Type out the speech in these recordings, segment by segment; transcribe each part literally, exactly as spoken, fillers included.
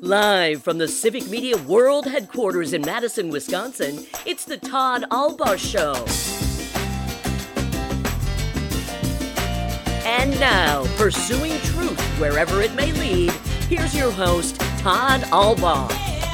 Live from the Civic Media World Headquarters in Madison, Wisconsin, it's the Todd Albaugh Show. And now, pursuing truth wherever it may lead, here's your host, Todd Albaugh.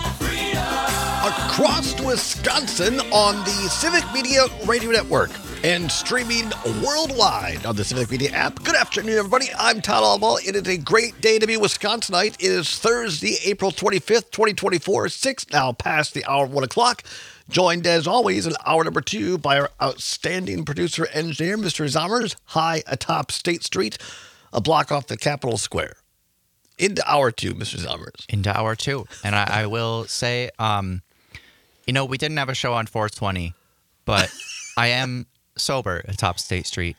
Across Wisconsin on the Civic Media Radio Network and streaming worldwide on the Civic Media app. Good afternoon, everybody. I'm Todd Albaugh. It is a great day to be Wisconsinite. It is Thursday, April twenty-fifth, twenty twenty-four, six now past the hour of one o'clock. Joined, as always, in hour number two by our outstanding producer engineer, Mister Zommers, high atop State Street, a block off the Capitol Square. Into hour two, Mister Zommers. Into hour two. And I, I will say, um, you know, we didn't have a show on four twenty, but I am sober atop State Street.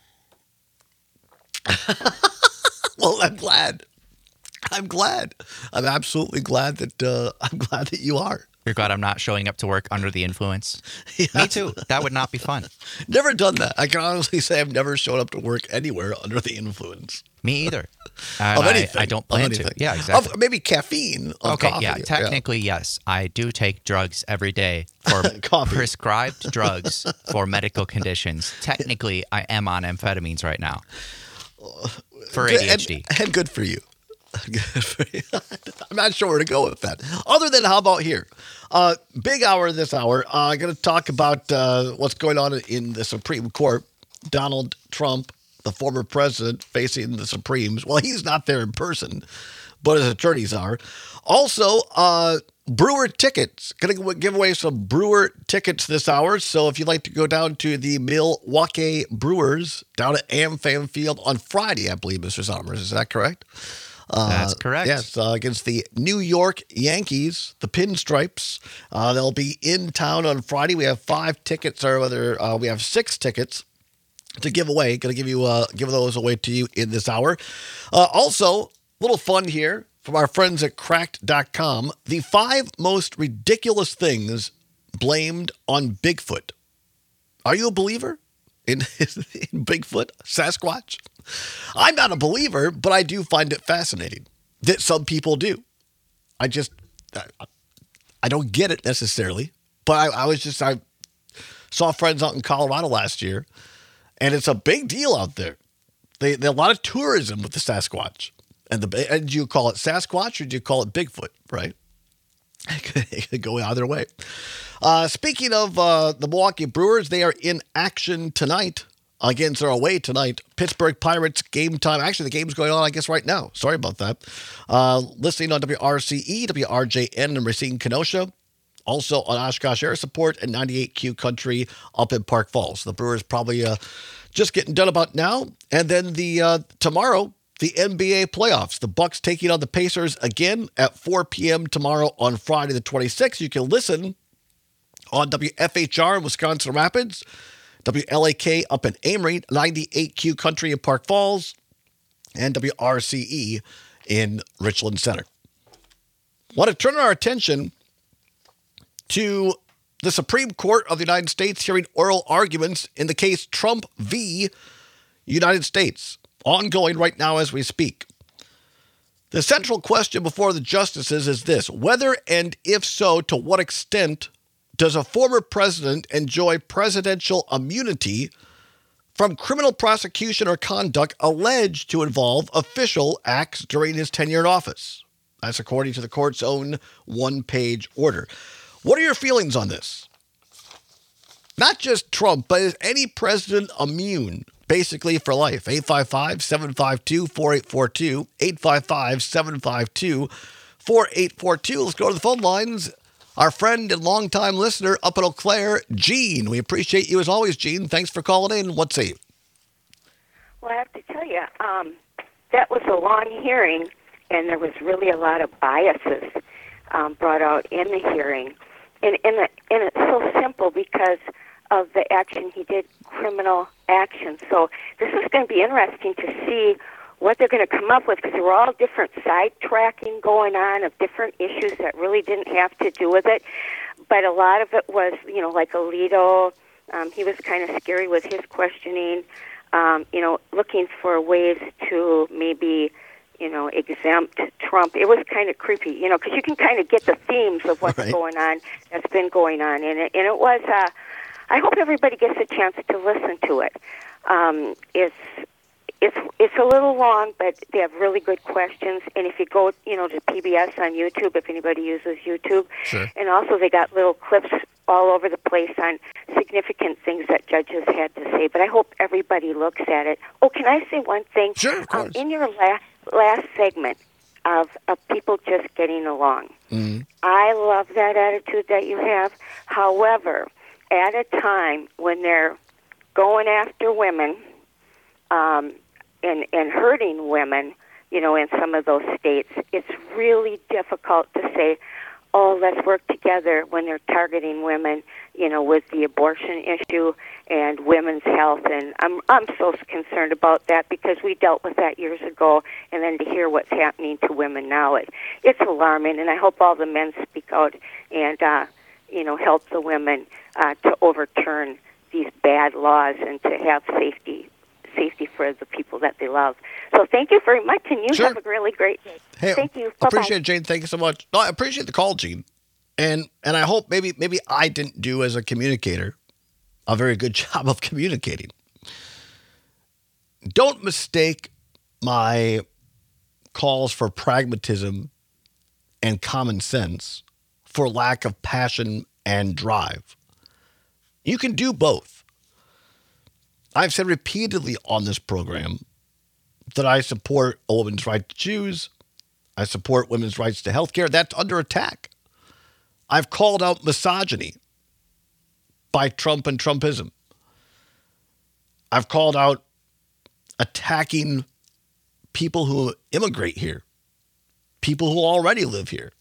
Well, I'm glad. I'm glad. I'm absolutely glad that uh, I'm glad that you are. You're glad I'm not showing up to work under the influence? Yeah. Me too. That would not be fun. Never done that. I can honestly say I've never shown up to work anywhere under the influence. Me either. And of anything. I, I don't plan of anything. to. Yeah, exactly. Of maybe caffeine. Of okay, coffee. yeah. Technically, yeah. yes. I do take drugs every day for Coffee. prescribed drugs for medical conditions. Technically, I am on amphetamines right now for A D H D. And, and good for you. Good for you. I'm not sure where to go with that. Other than, how about here? Uh, big hour this hour. I'm uh, going to talk about uh, what's going on in the Supreme Court. Donald Trump, the former president, facing the Supremes. Well, he's not there in person, but his attorneys are. Also, uh, Brewer tickets. Going to give away some Brewer tickets this hour. So if you'd like to go down to the Milwaukee Brewers down at AmFam Field on Friday, I believe, Mister Sommers. Is that correct? Uh, That's correct. Yes, uh, against the New York Yankees, the Pinstripes. Uh, they'll be in town on Friday. We have five tickets, or whether uh, we have six tickets to give away. Going to give you uh, give those away to you in this hour. Uh, also, little fun here from our friends at cracked dot com. The five most ridiculous things blamed on Bigfoot. Are you a believer in, in Bigfoot, Sasquatch? I'm not a believer, but I do find it fascinating that some people do. I just, I, I don't get it necessarily, but I, I was just, I saw friends out in Colorado last year, and it's a big deal out there. They, they a lot of tourism with the Sasquatch. And the and do you call it Sasquatch or do you call it Bigfoot, right? It could go either way. Uh, speaking of uh, the Milwaukee Brewers, they are in action tonight. Against their away tonight, Pittsburgh Pirates game time. Actually, the game's going on, I guess, right now. Sorry about that. Uh, listening on W R C E, W R J N in Racine, Kenosha. Also on Oshkosh Air Support and ninety-eight Q Country up in Park Falls. The Brewers probably uh, just getting done about now. And then the uh, tomorrow, the N B A playoffs. The Bucks taking on the Pacers again at four p.m. tomorrow on Friday the twenty-sixth. You can listen on W F H R in Wisconsin Rapids, W L A K up in Amory, ninety-eight Q Country in Park Falls, and W R C E in Richland Center. Want to turn our attention to the Supreme Court of the United States hearing oral arguments in the case Trump v. United States, ongoing right now as we speak. The central question before the justices is this: whether, and if so, to what extent, does a former president enjoy presidential immunity from criminal prosecution or conduct alleged to involve official acts during his tenure in office? That's according to the court's own one-page order. What are your feelings on this? Not just Trump, but is any president immune, basically, for life? eight five five, seven five two, four eight four two, eight five five, seven five two, four eight four two. Let's go to the phone lines. Our friend and longtime listener up in Eau Claire, Gene. We appreciate you as always, Gene. Thanks for calling in. What say you? Well, I have to tell you, um, that was a long hearing, and there was really a lot of biases um, brought out in the hearing. And, and, it, and it's so simple because of the action he did, criminal action. So this is going to be interesting to see what they're going to come up with, because there were all different sidetracking going on of different issues that really didn't have to do with it. But a lot of it was, you know, like Alito, um, he was kind of scary with his questioning, um, you know, looking for ways to maybe, you know, exempt Trump. It was kind of creepy, you know, because you can kind of get the themes of what's Right. going on, that's been going on in it. And it was, uh, I hope everybody gets a chance to listen to it. Um, it's it's it's a little long, but they have really good questions. And if you go, you know, to P B S on YouTube, if anybody uses YouTube, Sure. and also they got little clips all over the place on significant things that judges had to say. But I hope everybody looks at it. Oh, can I say one thing? Sure, of Um, course. in your last last segment of of people just getting along, Mhm. I love that attitude that you have. However, at a time when they're going after women um, and and hurting women, you know, in some of those states, it's really difficult to say, "Oh, let's work together," when they're targeting women, you know, with the abortion issue and women's health. And I'm I'm so concerned about that because we dealt with that years ago, and then to hear what's happening to women now, it it's alarming. And I hope all the men speak out and uh, you know, help the women uh, to overturn these bad laws and to have safety safety for the people that they love. So thank you very much, and you Sure. have a really great day. Hey, Thank you. Bye-bye. appreciate it, Jane. Thank you so much. No, I appreciate the call, Gene. And and I hope maybe maybe I didn't do as a communicator a very good job of communicating. Don't mistake my calls for pragmatism and common sense for lack of passion and drive. You can do both. I've said repeatedly on this program that I support a woman's right to choose. I support women's rights to health care. That's under attack. I've called out misogyny by Trump and Trumpism. I've called out attacking people who immigrate here, people who already live here.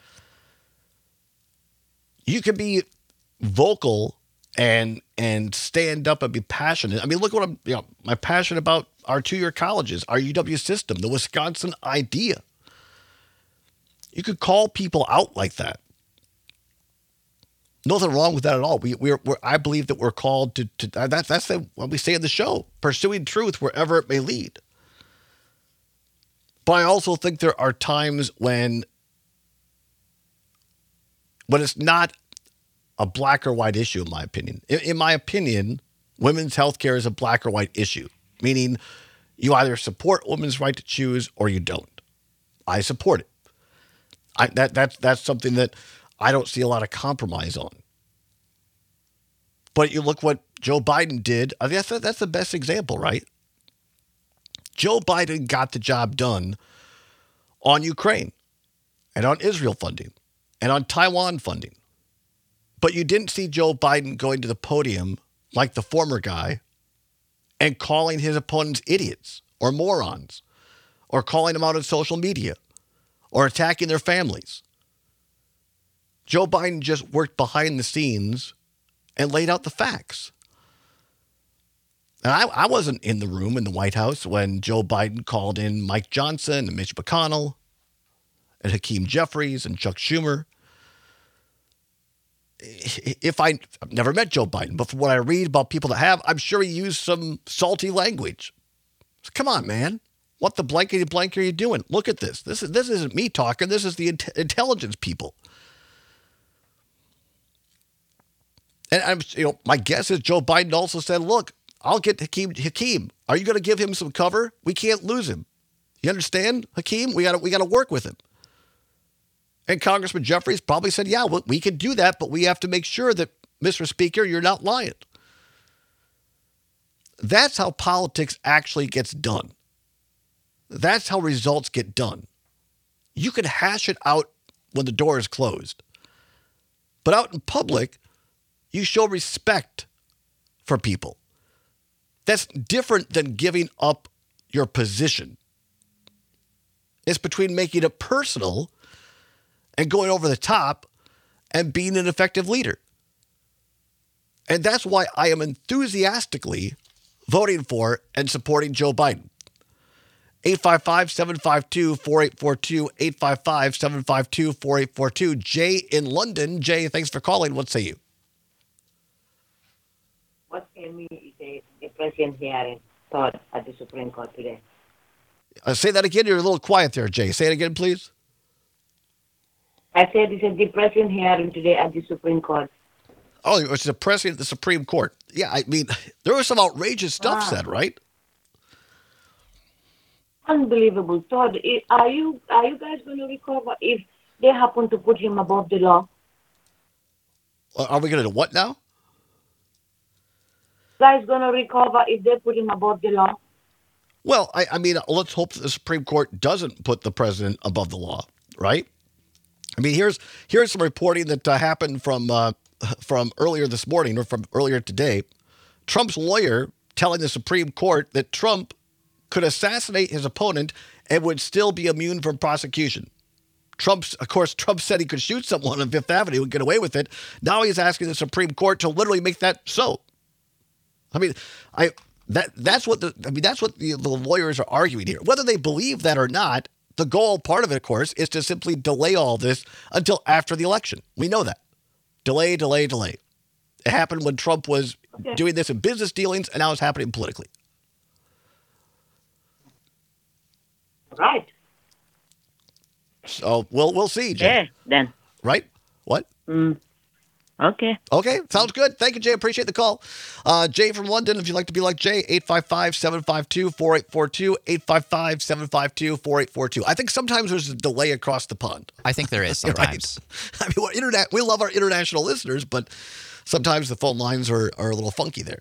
You can be vocal and and stand up and be passionate. I mean, look what I'm, you know, my passion about our two-year colleges, our U W system, the Wisconsin idea. You could call people out like that. Nothing wrong with that at all. We, we're, we're, I believe that we're called to, to that's, that's the, what we say in the show, pursuing truth wherever it may lead. But I also think there are times when, when it's not a black or white issue, in my opinion. In, in my opinion, women's health care is a black or white issue, meaning you either support women's right to choose or you don't. I support it. I, that that's that's something that I don't see a lot of compromise on. But you look what Joe Biden did. I guess that, that's the best example, right? Joe Biden got the job done on Ukraine and on Israel funding and on Taiwan funding. But you didn't see Joe Biden going to the podium like the former guy and calling his opponents idiots or morons or calling them out on social media or attacking their families. Joe Biden just worked behind the scenes and laid out the facts. And I, I wasn't in the room in the White House when Joe Biden called in Mike Johnson and Mitch McConnell and Hakeem Jeffries and Chuck Schumer. If I, I've never met Joe Biden, but from what I read about people that have, I'm sure he used some salty language. So come on, man. What the blankety blank are you doing? Look at this. This is this isn't me talking. This is the int- intelligence people. And I'm, you know, my guess is Joe Biden also said, "Look, I'll get Hakeem. Hakeem, are you going to give him some cover? We can't lose him. You understand, Hakeem? We got to we got to work with him." And Congressman Jeffries probably said, "Yeah, well, we can do that, but we have to make sure that, Mister Speaker, you're not lying." That's how politics actually gets done. That's how results get done. You can hash it out when the door is closed. But out in public, you show respect for people. That's different than giving up your position. It's between making it personal and going over the top and being an effective leader. And that's why I am enthusiastically voting for and supporting Joe Biden. eight five five, seven five two, four eight four two, eight five five, seven five two, four eight four two. Jay in London. Jay, thanks for calling. What say you? What Amy is a, a president hearing thought at the Supreme Court today? Uh, say that again. You're a little quiet there, Jay. Say it again, please. I said it's a depressing hearing today at the Supreme Court. Oh, it's the president of the Supreme Court. Yeah, I mean, there was some outrageous stuff Ah. said, right? Unbelievable. Todd, i- are you are you guys going to recover if they happen to put him above the law? Uh, Are we going to do what now? Guys going to recover if they put him above the law? Well, I, I mean, let's hope that the Supreme Court doesn't put the president above the law, right? I mean, here's here's some reporting that uh, happened from uh, from earlier this morning or from earlier today. Trump's lawyer telling the Supreme Court that Trump could assassinate his opponent and would still be immune from prosecution. Trump's, of course, Trump said he could shoot someone on Fifth Avenue and get away with it. Now he's asking the Supreme Court to literally make that so. I mean, I that that's what the I mean that's what the, the lawyers are arguing here. Whether they believe that or not, the goal, part of it, of course, is to simply delay all this until after the election. We know that. Delay, delay, delay. It happened when Trump was Okay. doing this in business dealings, and now it's happening politically. Right. So we'll we'll see, Jay. Yeah, then. Right? What? Mm. Okay. Okay, sounds good. Thank you, Jay. Appreciate the call. Uh, Jay from London, if you'd like to be like Jay, eight five five, seven five two, four eight four two, eight five five, seven five two, four eight four two. I think sometimes there's a delay across the pond. I think there is sometimes. Right? I mean, we're internet, we love our international listeners, but sometimes the phone lines are, are a little funky there.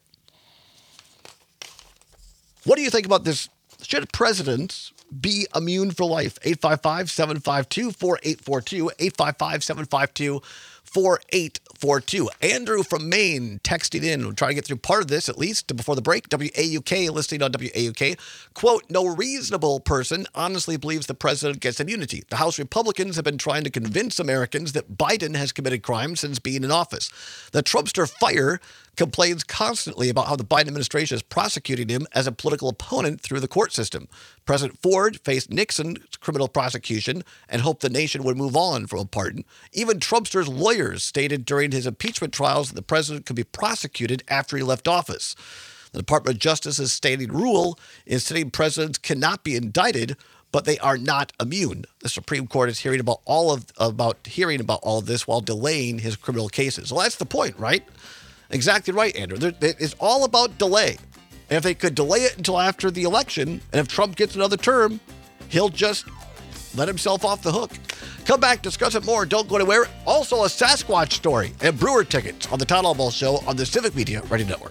What do you think about this? Should presidents be immune for life? eight five five, seven five two, four eight four two, eight five five, seven five two, four eight four two. Andrew from Maine texting in. We'll try to get through part of this at least before the break. W A U K, listening on W A U K. Quote, no reasonable person honestly believes the president gets immunity. The House Republicans have been trying to convince Americans that Biden has committed crimes since being in office. The Trumpster Fire complains constantly about how the Biden administration is prosecuting him as a political opponent through the court system. President Ford faced Nixon's criminal prosecution and hoped the nation would move on from a pardon. Even Trumpster's lawyers stated during his impeachment trials that the president could be prosecuted after he left office. The Department of Justice's standing rule is sitting presidents cannot be indicted, but they are not immune. The Supreme Court is hearing about all of about hearing about all of this while delaying his criminal cases. Well, that's the point, right? Exactly right, Andrew. There, it's all about delay. And if they could delay it until after the election, and if Trump gets another term, he'll just let himself off the hook. Come back, discuss it more. Don't go anywhere. Also, a Sasquatch story and Brewer tickets on the Todd Albaugh Show on the Civic Media Radio Network.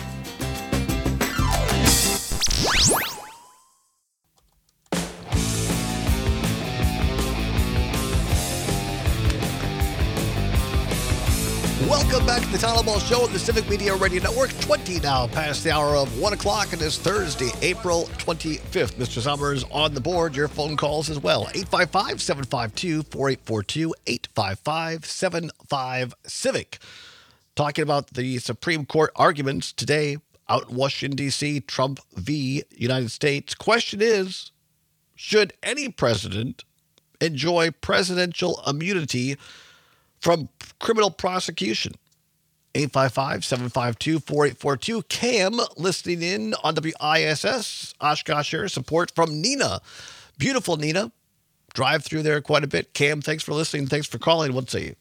Welcome back to the Todd Albaugh Show on the Civic Media Radio Network. twenty now past the hour of one o'clock. It is Thursday, April twenty-fifth. Mister Summers on the board. Your phone calls as well. eight five five, seven five two, four eight four two, eight five five, seven five, CIVIC. Talking about the Supreme Court arguments today out in Washington, D C, Trump v. United States. Question is, should any president enjoy presidential immunity from criminal prosecution? eight five five, seven five two, four eight four two. Cam listening in on W I S S. Oshkosh here. Support from Nina. Beautiful Nina. Drive through there quite a bit. Cam, thanks for listening. Thanks for calling. What say you?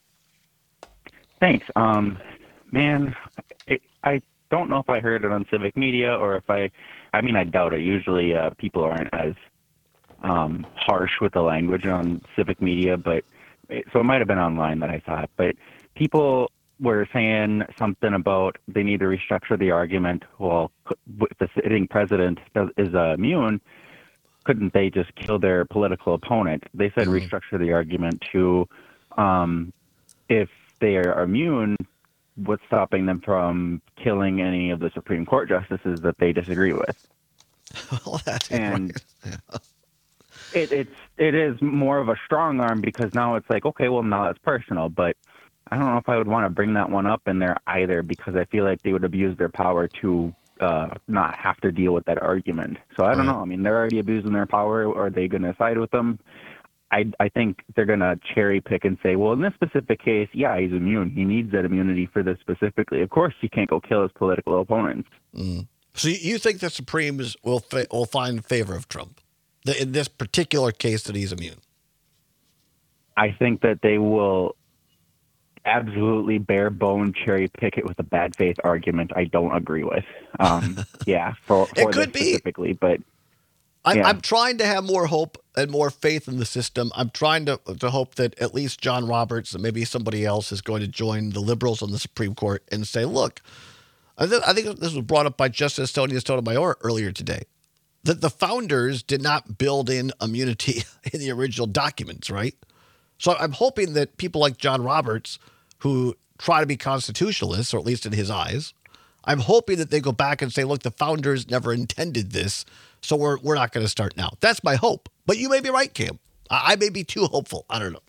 Thanks. Um, man, it, I don't know if I heard it on Civic Media or if I, I mean, I doubt it. Usually uh, people aren't as um, harsh with the language on Civic Media, but it, so it might have been online that I saw it. But people were saying something about they need to restructure the argument. Well, if the sitting president does, is uh, immune, couldn't they just kill their political opponent? They said mm-hmm. restructure the argument to um, if they are immune, what's stopping them from killing any of the Supreme Court justices that they disagree with? Well, that's and right. Yeah. it, it's it is more of a strong arm because now it's like, okay, well, now it's personal, but I don't know if I would want to bring that one up in there either because I feel like they would abuse their power to uh, not have to deal with that argument. So I don't right. know. I mean, they're already abusing their power. Are they going to side with them? I, I think they're going to cherry pick and say, well, in this specific case, yeah, he's immune. He needs that immunity for this specifically. Of course, you can't go kill his political opponents. Mm. So you think the Supremes will fa- will find favor of Trump? that in this particular case that he's immune? I think that they will absolutely bare bone cherry pick it with a bad faith argument I don't agree with. Um, yeah, for, for It could this be. specifically, but I'm, yeah. I'm trying to have more hope and more faith in the system. I'm trying to to hope that at least John Roberts and maybe somebody else is going to join the liberals on the Supreme Court and say, look, I, th- I think this was brought up by Justice Sonia Sotomayor earlier today, that the founders did not build in immunity in the original documents, right? So I'm hoping that people like John Roberts, who try to be constitutionalists, or at least in his eyes, I'm hoping that they go back and say, look, the founders never intended this, so we're we're not going to start now. That's my hope. But you may be right, Cam. I, I may be too hopeful. I don't know.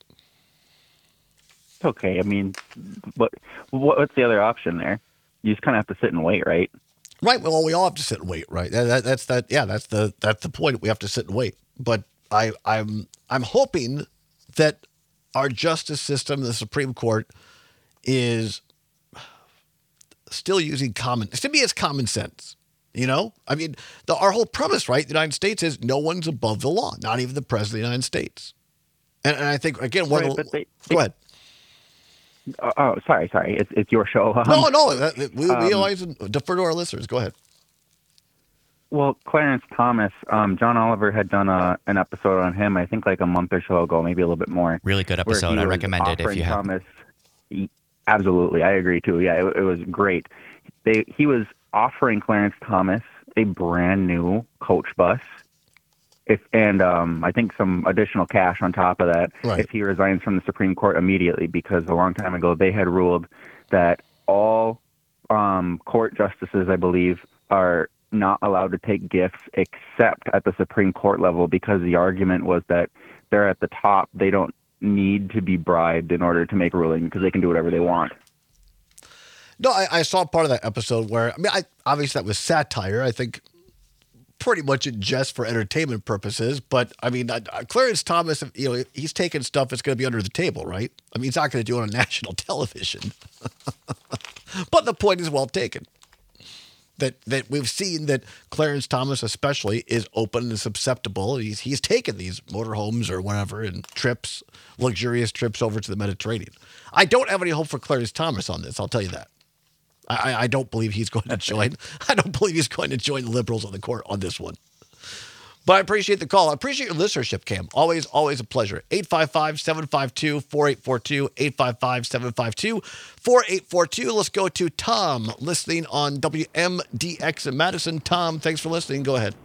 It's okay. I mean, what what's the other option there? You just kind of have to sit and wait, right? Right. Well, we all have to sit and wait, right? That, that, that's that. Yeah, that's the that's the point. We have to sit and wait. But I I'm I'm hoping that our justice system, the Supreme Court, is still using common. To me, it's common sense. You know, I mean, the, our whole premise, right? The United States is no one's above the law, not even the president of the United States. And, and I think again, one Right, of the, but they- go ahead. Oh, oh, sorry, sorry. It's it's your show. Um, No, no, that, that- we, we um, always defer to our listeners. Go ahead. Well, Clarence Thomas, um, John Oliver had done a, an episode on him, I think like a month or so ago, maybe a little bit more. Really good where episode. he I was recommend it if offering you have. Thomas, he- absolutely, I agree too. Yeah, it, it was great. They he was offering Clarence Thomas a brand new coach bus, if and um, I think some additional cash on top of that Right. if he resigns from the Supreme Court immediately, because a long time ago they had ruled that all um, court justices, I believe, are not allowed to take gifts except at the Supreme Court level, because the argument was that they're at the top. They don't need to be bribed in order to make a ruling because they can do whatever they want. No, I, I saw part of that episode where, I mean, I obviously that was satire. I think pretty much in jest for entertainment purposes. But I mean, uh, Clarence Thomas, you know, he's taking stuff that's going to be under the table, right? I mean, he's not going to do it on national television. But the point is well taken. That that we've seen that Clarence Thomas especially is open and susceptible. He's he's taken these motorhomes or whatever and trips, luxurious trips over to the Mediterranean. I don't have any hope for Clarence Thomas on this. I'll tell you that. I, I don't believe he's going to join. I don't believe he's going to join the liberals on the court on this one. But I appreciate the call. I appreciate your listenership, Cam. Always, always a pleasure. eight five five, seven five two, four eight four two, eight five five, seven five two, four eight four two. Let's go to Tom, listening on W M D X in Madison. Tom, thanks for listening. Go ahead.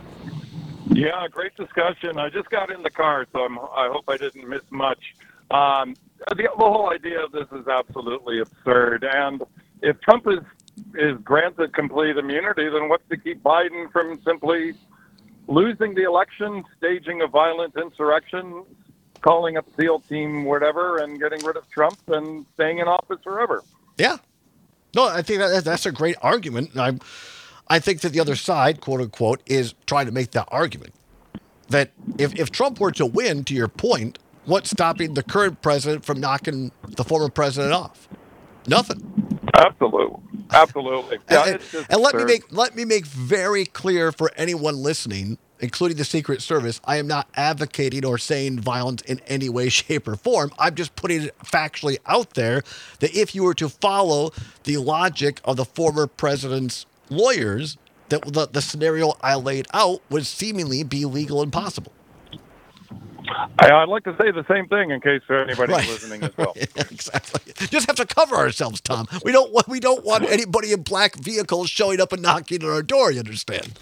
Yeah, great discussion. I just got in the car, so I'm, I hope I didn't miss much. Um, the, the whole idea of this is absolutely absurd. And if Trump is, is granted complete immunity, then what's to keep Biden from simply losing the election, staging a violent insurrection, calling up SEAL team, whatever, and getting rid of Trump and staying in office forever? Yeah. No, I think that that's a great argument. I I think that the other side, quote unquote, is trying to make that argument. That if, if Trump were to win, to your point, what's stopping the current president from knocking the former president off? Nothing. Absolutely. Absolutely. Yeah, and, it's just and let me absurd. make let me make very clear for anyone listening, including the Secret Service, I am not advocating or saying violence in any way, shape, or form. I'm just putting it factually out there that if you were to follow the logic of the former president's lawyers, that the, the scenario I laid out would seemingly be legal and possible. I, I'd like to say the same thing in case anybody's Right. listening as well. Yeah, exactly. Just have to cover ourselves, Tom. We don't want we don't want anybody in black vehicles showing up and knocking on our door. You understand?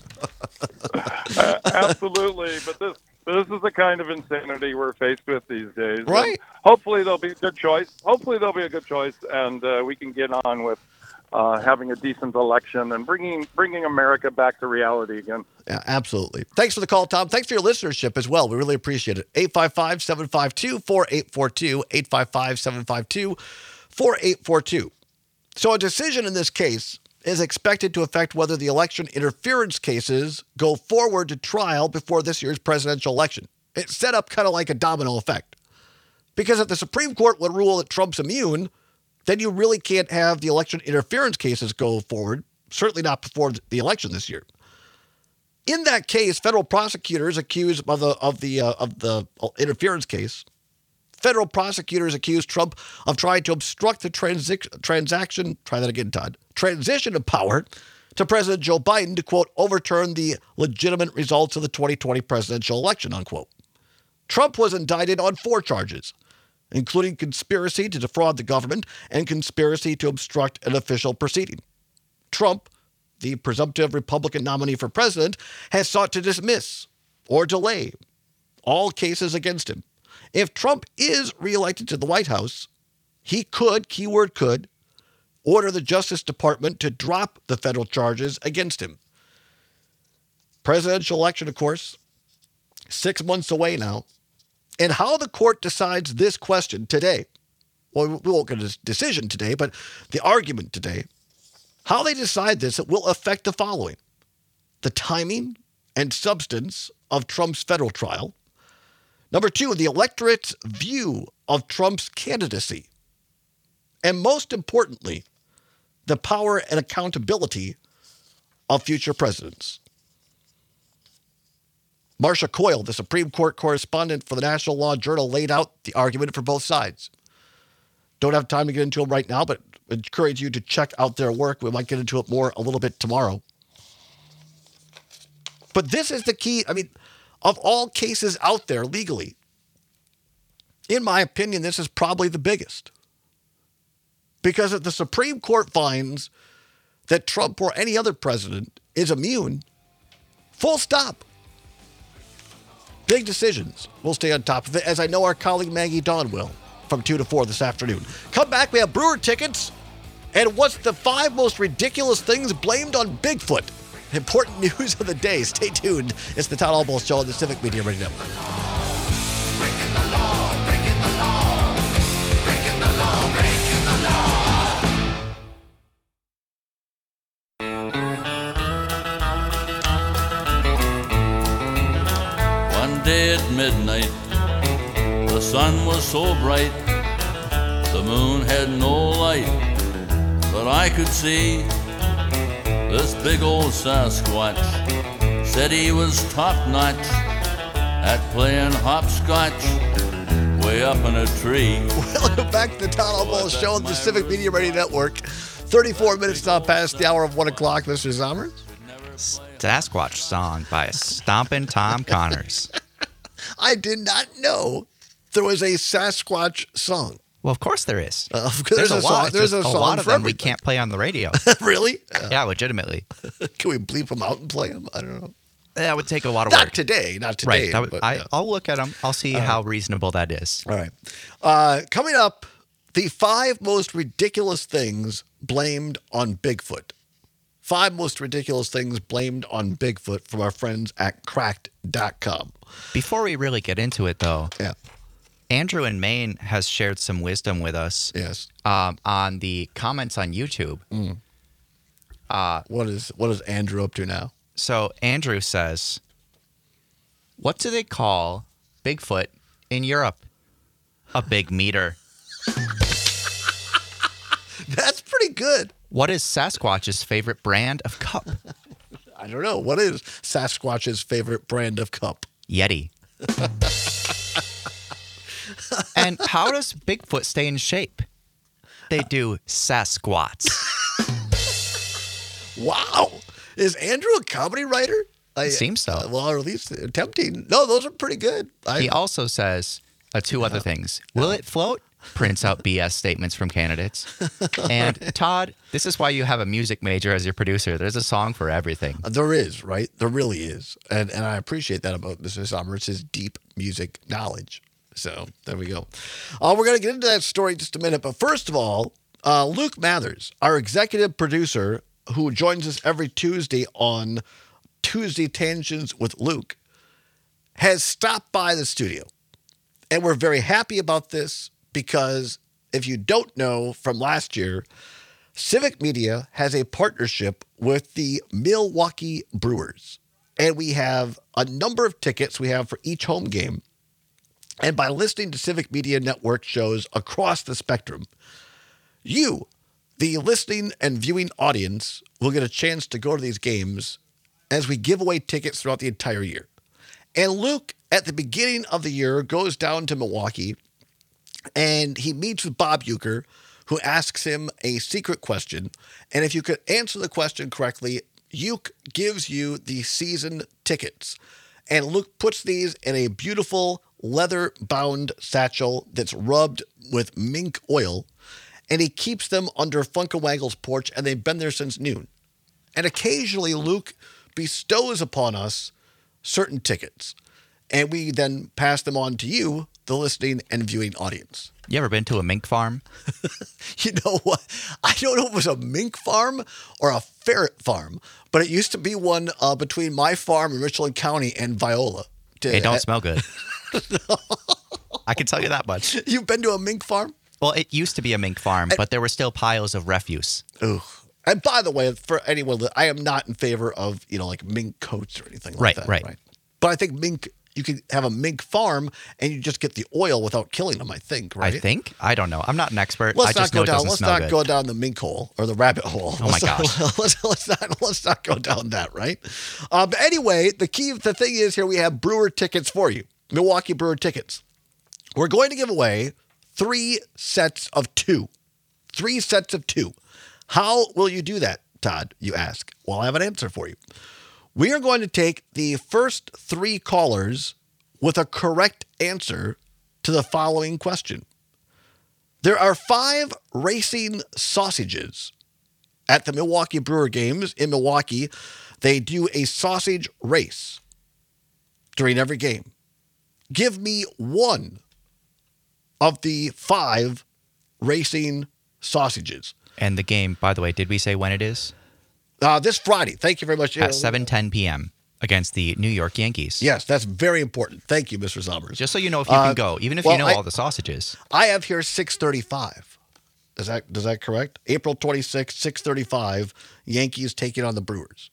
Uh, absolutely, but this this is the kind of insanity we're faced with these days. And Right. hopefully there'll be a good choice. Hopefully there'll be a good choice, and uh, we can get on with uh, having a decent election and bringing bringing America back to reality again. Yeah, absolutely. Thanks for the call, Tom. Thanks for your listenership as well. We really appreciate it. eight five five, seven five two, four eight four two, eight five five, seven five two, four eight four two. So a decision in this case is expected to affect whether the election interference cases go forward to trial before this year's presidential election. It's set up kind of like a domino effect. Because if the Supreme Court would rule that Trump's immune, then you really can't have the election interference cases go forward, certainly not before the election this year. In that case, federal prosecutors accused of the of the uh, of the interference case, federal prosecutors accused Trump of trying to obstruct the transi- transaction. Try that again, Todd. Transition of power to President Joe Biden to, quote, overturn the legitimate results of the twenty twenty presidential election, unquote. Trump was indicted on four charges, including conspiracy to defraud the government and conspiracy to obstruct an official proceeding. Trump, the presumptive Republican nominee for president, has sought to dismiss or delay all cases against him. If Trump is reelected to the White House, he could, keyword could, order the Justice Department to drop the federal charges against him. Presidential election, of course, six months away now. And how the court decides this question today, well, we won't get a decision today, but the argument today, how they decide this, it will affect the following: the timing and substance of Trump's federal trial. Number two, the electorate's view of Trump's candidacy. And most importantly, the power and accountability of future presidents. Marcia Coyle, the Supreme Court correspondent for the National Law Journal, laid out the argument for both sides. Don't have time to get into them right now, but encourage you to check out their work. We might get into it more a little bit tomorrow. But this is the key. I mean, of all cases out there legally, in my opinion, this is probably the biggest. Because if the Supreme Court finds that Trump or any other president is immune, full stop. Big decisions. We'll stay on top of it, as I know our colleague Maggie Dawn will, from two to four this afternoon. Come back, we have Brewer tickets. And what's the five most ridiculous things blamed on Bigfoot? Important news of the day. Stay tuned. It's the Todd Albaugh Show on the Civic Media Radio Network. Breaking the law, breaking the law, breaking the law, breaking the law. One day at midnight, the sun was so bright, the moon had no light, but I could see this big old Sasquatch. Said he was top-notch at playing hopscotch way up in a tree. Welcome back to the Todd Albaugh Show on the Civic Media Radio Network. thirty-four minutes now past the hour of one o'clock, Mister Zommers. Sasquatch song by Stompin' Tom Connors. I did not know there was a Sasquatch song. Well, of course there is. Uh, there's, there's, a, a song. lot. There's Just a a song lot of for them we everything. can't play on the radio. Really? Yeah, legitimately. Can we bleep them out and play them? I don't know. That would take a lot of Not work. today. Not today. Right. That would, but, I, yeah. I'll look at them. I'll see All how right. reasonable that is. All right. Uh, coming up, the five most ridiculous things blamed on Bigfoot. Five most ridiculous things blamed on Bigfoot from our friends at cracked dot com. Before we really get into it, though, Yeah. Andrew in Maine has shared some wisdom with us Yes. um, on the comments on YouTube. Mm. Uh, What is what is Andrew up to now? so Andrew says, what do they call Bigfoot in Europe? A big meter. That's pretty good. What is Sasquatch's favorite brand of cup? I don't know. What is Sasquatch's favorite brand of cup? Yeti. And how does Bigfoot stay in shape? They do Sasquatch. Wow. Is Andrew a comedy writer? I, Seems so. Uh, well, or at least attempting. No, those are pretty good. I, He also says uh, two other things. Will it float? Prints out B S statements from candidates. And Todd, this is why you have a music major as your producer. There's a song for everything. There is, right? There really is. And and I appreciate that about Mister Sommer. It's his deep music knowledge. So there we go. Uh, we're going to get into that story in just a minute. But first of all, uh, Luke Mathers, our executive producer, who joins us every Tuesday on Tuesday Tangents with Luke, has stopped by the studio. And we're very happy about this because if you don't know from last year, Civic Media has a partnership with the Milwaukee Brewers. And we have a number of tickets we have for each home game. And by listening to Civic Media Network shows across the spectrum, you, the listening and viewing audience, will get a chance to go to these games as we give away tickets throughout the entire year. And Luke, at the beginning of the year, goes down to Milwaukee and he meets with Bob Uecker, who asks him a secret question. And if you could answer the question correctly, Uecker gives you the season tickets. And Luke puts these in a beautiful leather-bound satchel that's rubbed with mink oil. And he keeps them under Funkawaggle's porch, and they've been there since noon. And occasionally, Luke bestows upon us certain tickets. And we then pass them on to you, the listening and viewing audience. You ever been to a mink farm? You know what? I don't know if it was a mink farm or a ferret farm, but it used to be one uh, between my farm in Richland County and Viola. They don't smell good. I can tell you that much. You've been to a mink farm? Well, it used to be a mink farm, but there were still piles of refuse. Ooh. And by the way, for anyone, that I am not in favor of, you know, like mink coats or anything like Right, that. right. But I think mink, you could have a mink farm and you just get the oil without killing them, I think, right? I think? I don't know. I'm not an expert. Let's I just not know go it down. doesn't Let's smell not good. go down the mink hole or the rabbit hole. Oh, my let's gosh. Not, let's, let's, not, let's not go down that, right? Uh, but anyway, the key, the thing is here we have Brewer tickets for you. Milwaukee Brewer tickets. We're going to give away three sets of two. Three sets of two. How will you do that, Todd, you ask? Well, I have an answer for you. We are going to take the first three callers with a correct answer to the following question. There are five racing sausages at the Milwaukee Brewer games in Milwaukee. They do a sausage race during every game. Give me one of the five racing sausages. And the game, by the way, did we say when it is? Uh, this Friday. Thank you very much. At seven ten p.m. against the New York Yankees. Yes, that's very important. Thank you, Mister Sommers. Just so you know if you Uh, can go, even if well, you know I- all the sausages. I have here six thirty-five. Is that is that correct? April twenty-sixth, six thirty-five, Yankees taking on the Brewers.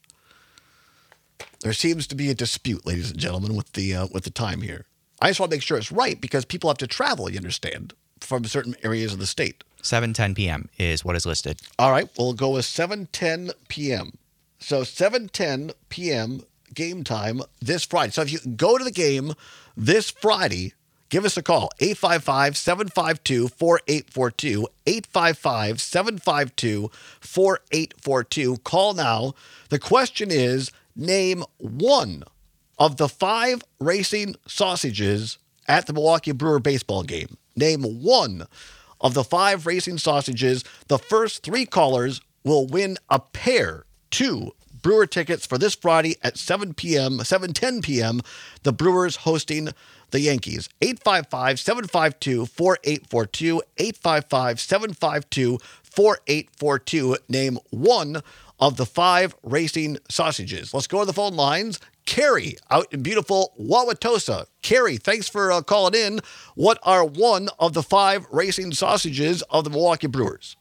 There seems to be a dispute, ladies and gentlemen, with the uh, with the time here. I just want to make sure it's right because people have to travel, you understand, from certain areas of the state. seven ten p.m. is what is listed. All right, we'll go with seven ten p.m. So seven ten p.m. game time this Friday. So if you go to the game this Friday, give us a call, eight five five, seven five two, four eight four two, eight five five, seven five two, four eight four two. Call now. The question is, name one of the five racing sausages at the Milwaukee Brewer baseball game. Name one of the five racing sausages. The first three callers will win a pair, two Brewer tickets for this Friday at seven p.m., seven ten p.m. The Brewers hosting the Yankees. eight five five, seven five two, four eight four two, eight five five, seven five two, four eight four two. Name one of the five racing sausages. Let's go to the phone lines. Carrie out in beautiful Wauwatosa. Carrie, thanks for uh, calling in. What are one of the five racing sausages of the Milwaukee Brewers?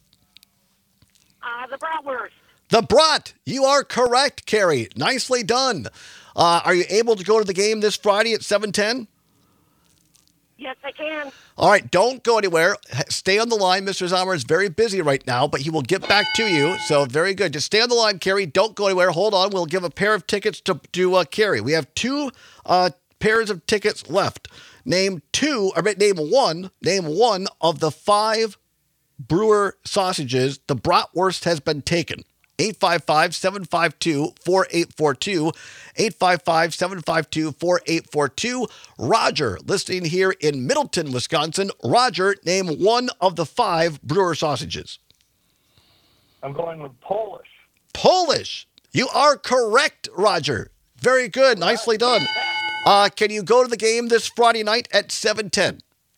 Uh, the bratwurst. The brat. You are correct, Carrie. Nicely done. Uh, are you able to go to the game this Friday at seven ten? Yes, I can. All right, don't go anywhere. H- Stay on the line. Mister Zomer is very busy right now, but he will get back to you. So very good. Just stay on the line, Carrie. Don't go anywhere. Hold on. We'll give a pair of tickets to, to uh, Carrie. We have two uh, pairs of tickets left. Name two, or name one, name one of the five Brewer sausages. The bratwurst has been taken. eight five five, seven five two, four eight four two, eight five five, seven five two, four eight four two. Roger, listening here in Middleton, Wisconsin. Roger, name one of the five Brewer sausages. I'm going with Polish. Polish. You are correct, Roger. Very good. Nicely done. Uh, can you go to the game this Friday night at seven ten?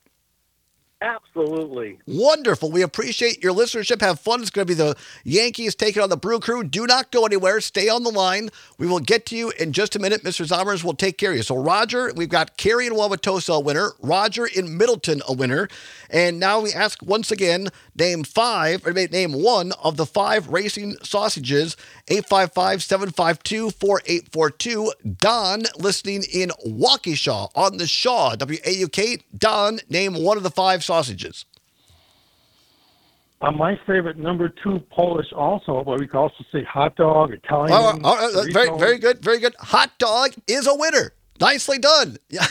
Absolutely. Wonderful. We appreciate your listenership. Have fun. It's going to be the Yankees taking on the Brew Crew. Do not go anywhere. Stay on the line. We will get to you in just a minute. Mister Zomers will take care of you. So, Roger, we've got Carrie in Wauwatosa, a winner. Roger in Middleton, a winner. And now we ask once again, name five, or name one of the five racing sausages. eight five five, seven five two, four eight four two. Don, listening in Waukesha on the Shaw, W A U K. Don, name one of the five sausages. Uh, my favorite, number two, Polish also, but we can also say hot dog, Italian. Oh, oh, oh, very, chorizo. very good, very good. Hot dog is a winner. Nicely done. Yeah.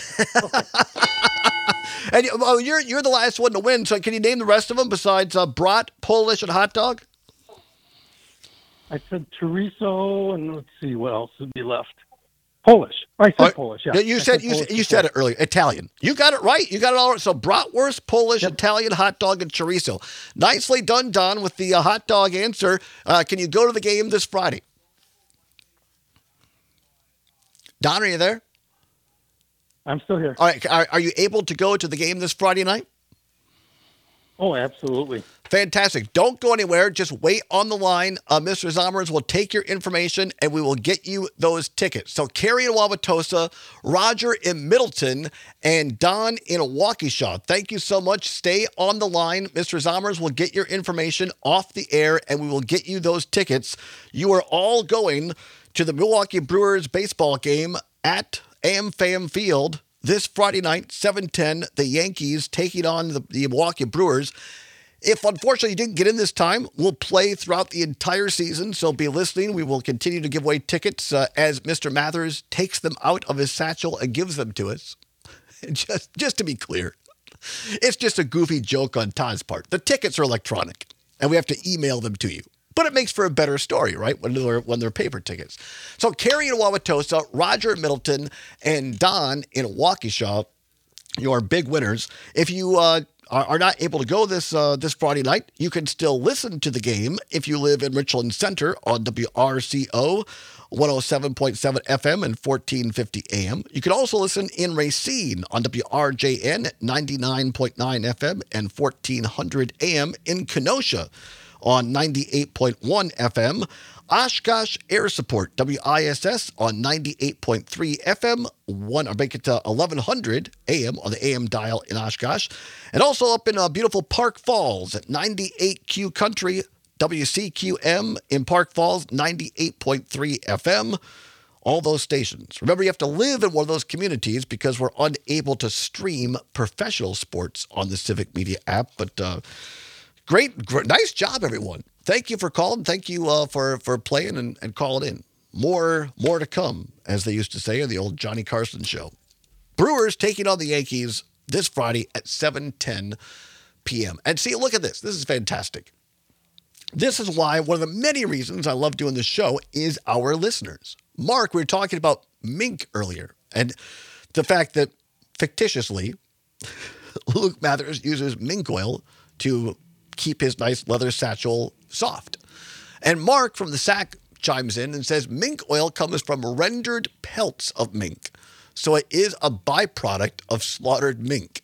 And oh, you're you're the last one to win. So can you name the rest of them besides uh, brat, Polish, and hot dog? I said chorizo, and let's see what else would be left. Polish. I said Oh, Polish. Yeah. You I said you, Polish you said it earlier. Italian. You got it right. You got it all right. So bratwurst, Polish, Yep. Italian, hot dog, and chorizo. Nicely done, Don, with the uh, hot dog answer. Uh, can you go to the game this Friday? Don, are you there? I'm still here. All right. Are, are you able to go to the game this Friday night? Oh, absolutely. Fantastic. Don't go anywhere. Just wait on the line. Uh, Mister Zommers will take your information and we will get you those tickets. So Carrie in Wauwatosa, Roger in Middleton, and Don in Waukesha. Thank you so much. Stay on the line. Mister Zommers will get your information off the air and we will get you those tickets. You are all going to the Milwaukee Brewers baseball game at AmFam Field this Friday night, seven ten, the Yankees taking on the, the Milwaukee Brewers. If unfortunately you didn't get in this time, we'll play throughout the entire season, so be listening. We will continue to give away tickets uh, as Mister Mathers takes them out of his satchel and gives them to us. just, just to be clear, it's just a goofy joke on Todd's part. The tickets are electronic, and we have to email them to you. But it makes for a better story, right, when they're, when they're paper tickets. So Carrie in Wauwatosa, Roger in Middleton, and Don in Waukesha, your big winners. If you uh, are, are not able to go this uh, this Friday night, you can still listen to the game if you live in Richland Center on W R C O one oh seven point seven F M and fourteen fifty A M. You can also listen in Racine on W R J N ninety-nine point nine F M and fourteen hundred A M, in Kenosha on ninety-eight point one F M, Oshkosh Air Support, W I S S on ninety-eight point three F M, one, or make it to eleven hundred A M on the A M dial in Oshkosh, and also up in uh, beautiful Park Falls at ninety-eight Q Country, W C Q M in Park Falls, ninety-eight point three F M. All those stations. Remember, you have to live in one of those communities because we're unable to stream professional sports on the Civic Media app, but uh, Great, great, nice job, everyone. Thank you for calling. Thank you uh, for for playing and, and calling in. More, more to come, as they used to say in the old Johnny Carson show. Brewers taking on the Yankees this Friday at seven ten p.m. And see, look at this. This is fantastic. This is why one of the many reasons I love doing this show is our listeners. Mark, we were talking about mink earlier, and the fact that fictitiously Luke Mathers uses mink oil to keep his nice leather satchel soft. And Mark from the Sack chimes in and says mink oil comes from rendered pelts of mink, so it is a byproduct of slaughtered mink.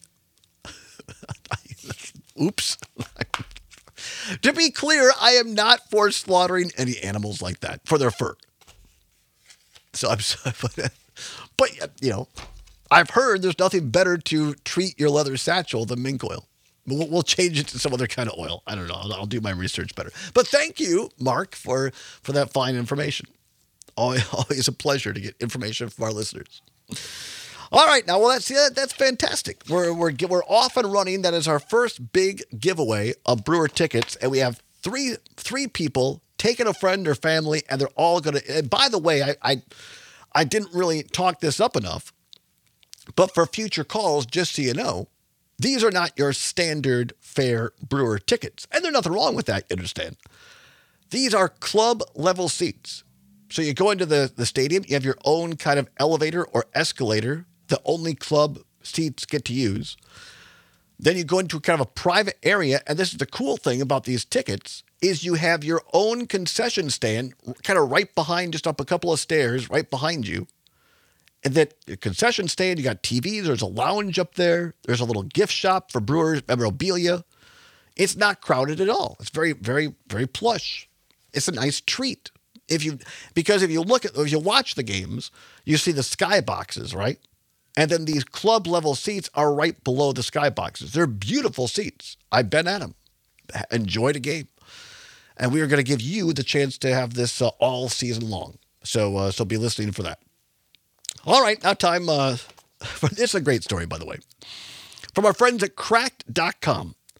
Oops. To be clear, I am not for slaughtering any animals like that for their fur. So I'm sorry, but, but you know, I've heard there's nothing better to treat your leather satchel than mink oil. We'll, we'll change it to some other kind of oil. I don't know. I'll, I'll do my research better. But thank you, Mark, for, for that fine information. Always, always a pleasure to get information from our listeners. All right, now, well, that's yeah, that's fantastic. We're we're we're off and running. That is our first big giveaway of Brewer tickets, and we have three three people taking a friend or family, and they're all going to. And by the way, I, I I didn't really talk this up enough, but for future calls, just so you know, these are not your standard fare Brewer tickets, and there's nothing wrong with that. You understand? These are club level seats. So you go into the, the stadium, you have your own kind of elevator or escalator that only club seats get to use. Then you go into kind of a private area, and this is the cool thing about these tickets, is you have your own concession stand kind of right behind, just up a couple of stairs, right behind you. And that concession stand, you got T Vs, there's a lounge up there, there's a little gift shop for Brewers memorabilia. It's not crowded at all. It's very, very, very plush. It's a nice treat. If you, because if you look at, if you watch the games, you see the sky boxes, right? And then these club level seats are right below the sky boxes. They're beautiful seats. I've been at them. Enjoyed a game. And we are going to give you the chance to have this uh, all season long. So, uh, so be listening for that. All right, now time uh, for, this is a great story, by the way. From our friends at cracked dot com.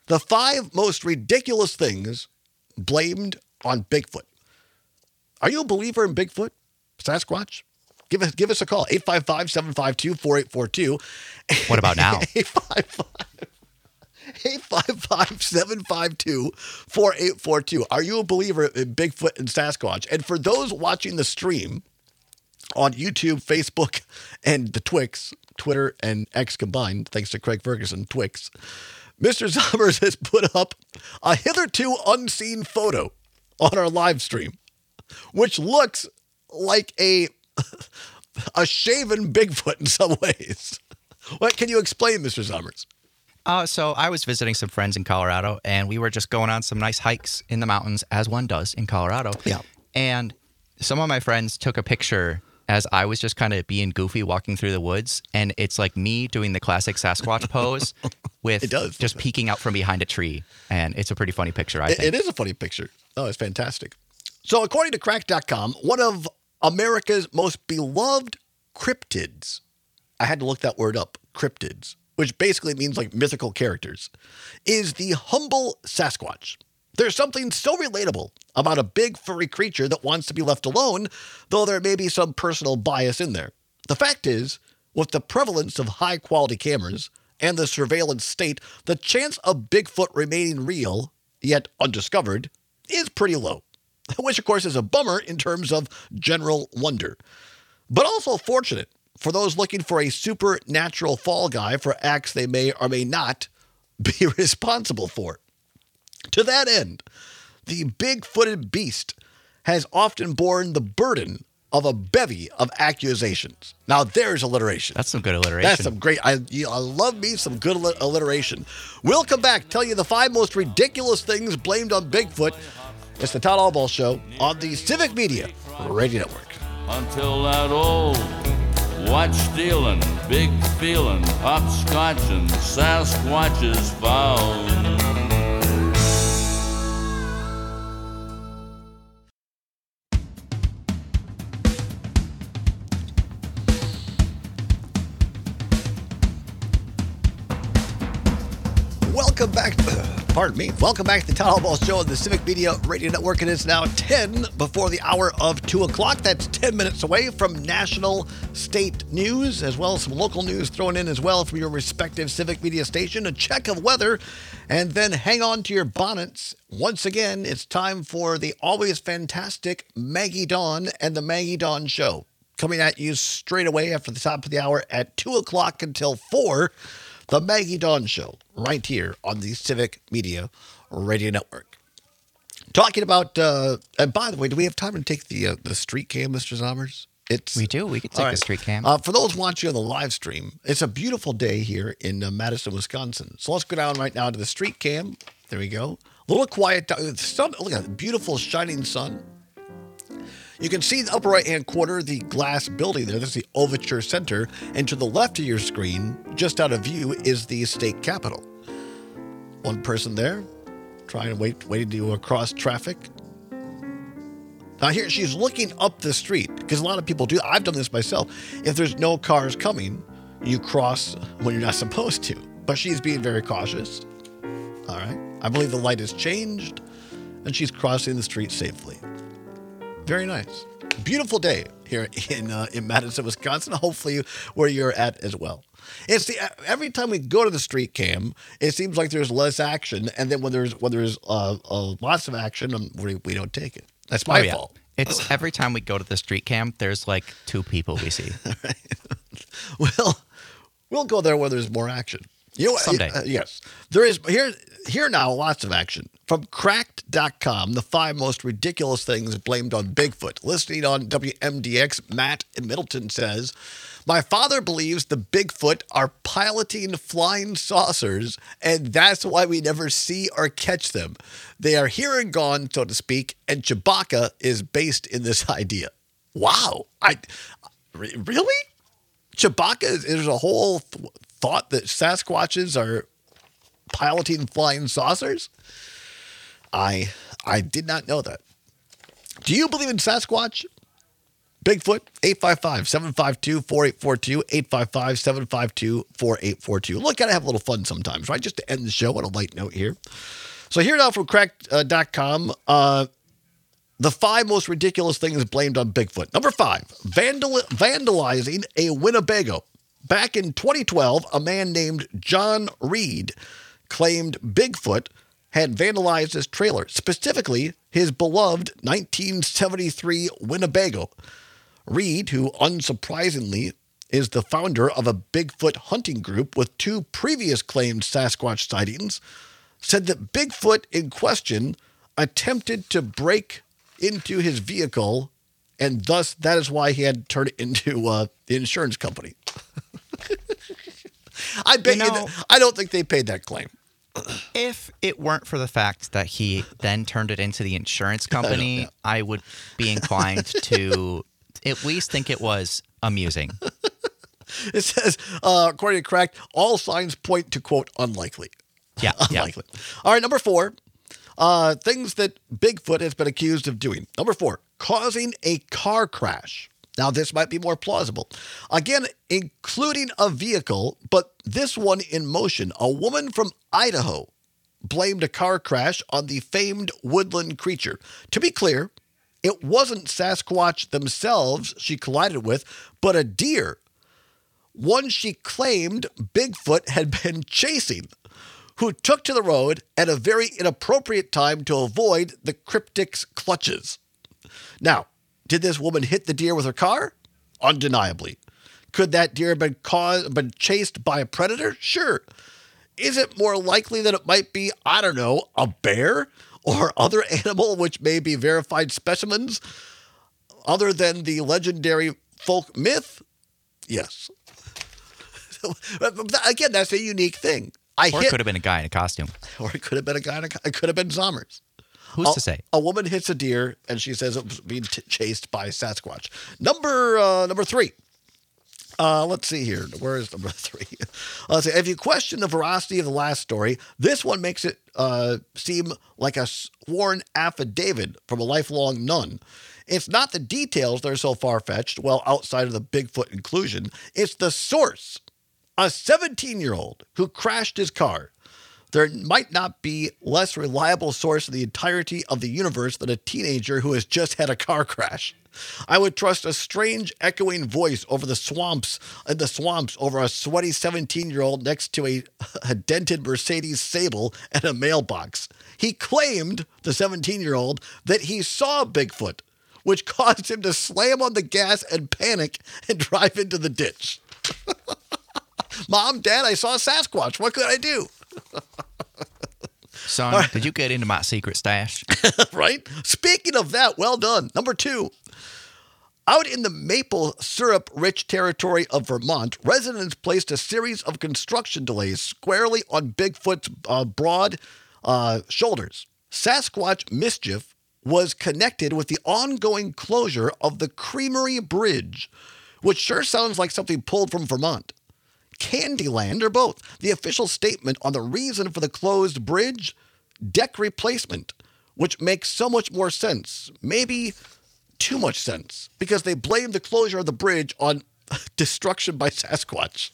The five most ridiculous things blamed on Bigfoot. Are you a believer in Bigfoot? Sasquatch? Give us give us a call. eight five five, seven five two, four eight four two. What about now? eight five five, eight five five, seven five two, four eight four two. Are you a believer in Bigfoot and Sasquatch? And for those watching the stream on YouTube, Facebook, and the Twix, Twitter and X combined, thanks to Craig Ferguson, Twix, Mister Zommers has put up a hitherto unseen photo on our live stream, which looks like a a shaven Bigfoot in some ways. What can you explain, Mister Zommers? Uh, so I was visiting some friends in Colorado, and we were just going on some nice hikes in the mountains, as one does in Colorado. Yeah. And some of my friends took a picture as I was just kind of being goofy walking through the woods, and it's like me doing the classic Sasquatch pose with It does. just peeking out from behind a tree. And it's a pretty funny picture, I It- think. it is a funny picture. Oh, it's fantastic. So according to crack dot com, one of America's most beloved cryptids, I had to look that word up, cryptids, which basically means like mythical characters, is the humble Sasquatch. There's something so relatable about a big furry creature that wants to be left alone, though there may be some personal bias in there. The fact is, with the prevalence of high-quality cameras and the surveillance state, the chance of Bigfoot remaining real, yet undiscovered, is pretty low, which of course is a bummer in terms of general wonder, but also fortunate for those looking for a supernatural fall guy for acts they may or may not be responsible for. To that end, the big-footed beast has often borne the burden of a bevy of accusations. Now, there's alliteration. That's some good alliteration. That's some great. I, you know, I love me some good alli- alliteration. We'll come back, tell you the five most ridiculous things blamed on Bigfoot. It's the Todd Allball Show on the Civic Media Radio Network. Until that old watch stealing, big feeling, hopscotching, Sasquatch is found. Welcome back. Pardon me. Welcome back to the Todd Allball Show on the Civic Media Radio Network. It is now ten before the hour of two o'clock. That's ten minutes away from national state news, as well as some local news thrown in as well from your respective Civic Media station, a check of weather, and then hang on to your bonnets. Once again, it's time for the always fantastic Maggie Dawn and the Maggie Dawn Show. Coming at you straight away after the top of the hour at two o'clock until four. The Maggie Dawn Show, right here on the Civic Media Radio Network. Talking about, uh, and by the way, do we have time to take the uh, the street cam, Mister Zommers? It's We do. We could all take the street cam. Uh, for those watching on the live stream, it's a beautiful day here in uh, Madison, Wisconsin. So let's go down right now to the street cam. There we go. A little quiet. The sun, look at that beautiful shining sun. You can see the upper right-hand corner, the glass building there. That's the Overture Center. And to the left of your screen, just out of view, is the state capitol. One person there, trying to wait, waiting to cross traffic. Now here, she's looking up the street, because a lot of people do. I've done this myself. If there's no cars coming, you cross when you're not supposed to. But she's being very cautious. All right. I believe the light has changed, and she's crossing the street safely. Very nice. Beautiful day here in uh, in Madison, Wisconsin. Hopefully where you're at as well. It's the every time we go to the street cam, it seems like there's less action, and then when there's when there's uh, uh, lots of action, um, we, we don't take it. That's my Oh, yeah. fault. It's every time we go to the street cam, there's like two people we see. Well, we'll go there where there's more action. You know, Someday. Uh, yes. There is here here now lots of action. From cracked dot com, the five most ridiculous things blamed on Bigfoot. Listening on W M D X, Matt in Middleton says, my father believes the Bigfoot are piloting flying saucers, and that's why we never see or catch them. They are here and gone, so to speak, and Chewbacca is based in this idea. Wow. I re- Really? Chewbacca, is, there's a whole th- thought that Sasquatches are piloting flying saucers? I I did not know that. Do you believe in Sasquatch? Bigfoot, eight five five, seven five two, four eight four two, eight five five, seven five two, four eight four two. Look, gotta have a little fun sometimes, right? Just to end the show on a light note here. So here now from cracked dot com, uh, the five most ridiculous things blamed on Bigfoot. Number five, vandal- vandalizing a Winnebago. Back in twenty twelve, a man named John Reed claimed Bigfoot had vandalized his trailer, specifically his beloved nineteen seventy-three Winnebago. Reed, who unsurprisingly is the founder of a Bigfoot hunting group with two previous claimed Sasquatch sightings, said that Bigfoot in question attempted to break into his vehicle, and thus that is why he had to turn it into uh, the insurance company. I bet you, You know- you that, I don't think they paid that claim. If it weren't for the fact that he then turned it into the insurance company, yeah. I would be inclined to at least think it was amusing. It says, uh, according to Cracked, all signs point to, quote, unlikely. Yeah, yeah. Unlikely. All right, number four, uh, things that Bigfoot has been accused of doing. Number four, causing a car crash. Now, this might be more plausible. Again, including a vehicle, but this one in motion. A woman from Idaho blamed a car crash on the famed woodland creature. To be clear, it wasn't Sasquatch themselves she collided with, but a deer. One she claimed Bigfoot had been chasing, who took to the road at a very inappropriate time to avoid the cryptic's clutches. Now, did this woman hit the deer with her car? Undeniably. Could that deer have been, caused, been chased by a predator? Sure. Is it more likely that it might be, I don't know, a bear or other animal which may be verified specimens other than the legendary folk myth? Yes. Again, that's a unique thing. I Or hit, it could have been a guy in a costume. or it could have been a guy. In a, it could have been Zommers. Who's a, to say? A woman hits a deer, and she says it was being t- chased by Sasquatch. Number uh, number three. Uh, let's see here. Where is number three? Let's see. If you question the veracity of the last story, this one makes it uh, seem like a sworn affidavit from a lifelong nun. It's not the details that are so far-fetched, well, outside of the Bigfoot inclusion. It's the source. A seventeen-year-old who crashed his car. There might not be less reliable source in the entirety of the universe than a teenager who has just had a car crash. I would trust a strange echoing voice over the swamps in the swamps over a sweaty seventeen-year-old next to a, a dented Mercedes Sable and a mailbox. He claimed, the seventeen-year-old, that he saw Bigfoot, which caused him to slam on the gas and panic and drive into the ditch. Mom, Dad, I saw Sasquatch. What could I do? Son, right. Did you get into my secret stash? Right? Speaking of that, well done. Number two. Out in the maple syrup-rich territory of Vermont, residents placed a series of construction delays squarely on Bigfoot's uh, broad uh, shoulders. Sasquatch mischief was connected with the ongoing closure of the Creamery Bridge, which sure sounds like something pulled from Vermont. Candyland, or both. The official statement on the reason for the closed bridge? Deck replacement, which makes so much more sense. Maybe too much sense, because they blame the closure of the bridge on destruction by Sasquatch.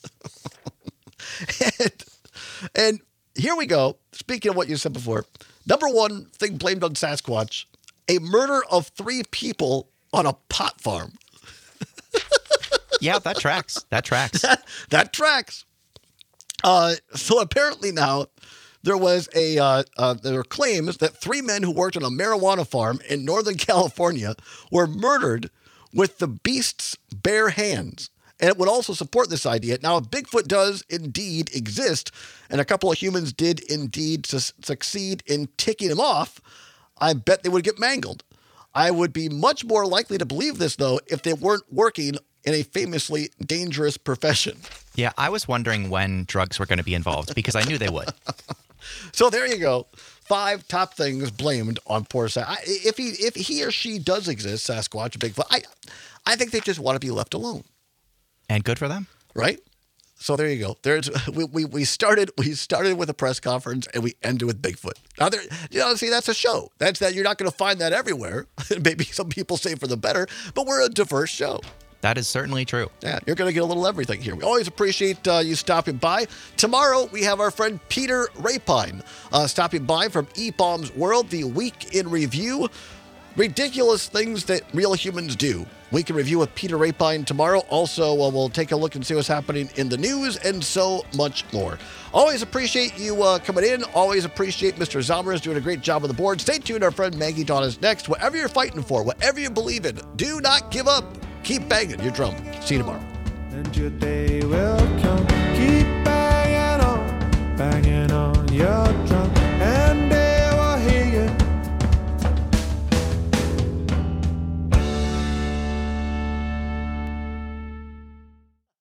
and, and here we go. Speaking of what you said before, number one thing blamed on Sasquatch, a murder of three people on a pot farm. Yeah, that tracks. That tracks. that, that tracks. Uh, so apparently now there was a uh, uh, there were claims that three men who worked on a marijuana farm in Northern California were murdered with the beast's bare hands. And it would also support this idea. Now, if Bigfoot does indeed exist, and a couple of humans did indeed su- succeed in ticking him off, I bet they would get mangled. I would be much more likely to believe this, though, if they weren't working in a famously dangerous profession. Yeah, I was wondering when drugs were going to be involved because I knew they would. So there you go. Five top things blamed on poor Sasquatch. If he if he or she does exist, Sasquatch, Bigfoot, I I think they just want to be left alone. And good for them. Right? So there you go. There's we, we we started we started with a press conference and we ended with Bigfoot. Now there, you know, see that's a show. That's that you're not going to find that everywhere. Maybe some people say for the better, but we're a diverse show. That is certainly true. Yeah, you're going to get a little everything here. We always appreciate uh, you stopping by. Tomorrow, we have our friend Peter Rapine uh, stopping by from E-Bombs World, the Week in Review. Ridiculous things that real humans do. Week in Review with Peter Rapine tomorrow. Also, uh, we'll take a look and see what's happening in the news and so much more. Always appreciate you uh, coming in. Always appreciate Mister Zomers doing a great job on the board. Stay tuned. Our friend Maggie Dawn is next. Whatever you're fighting for, whatever you believe in, do not give up. Keep banging your drum. See you tomorrow. And your day will come.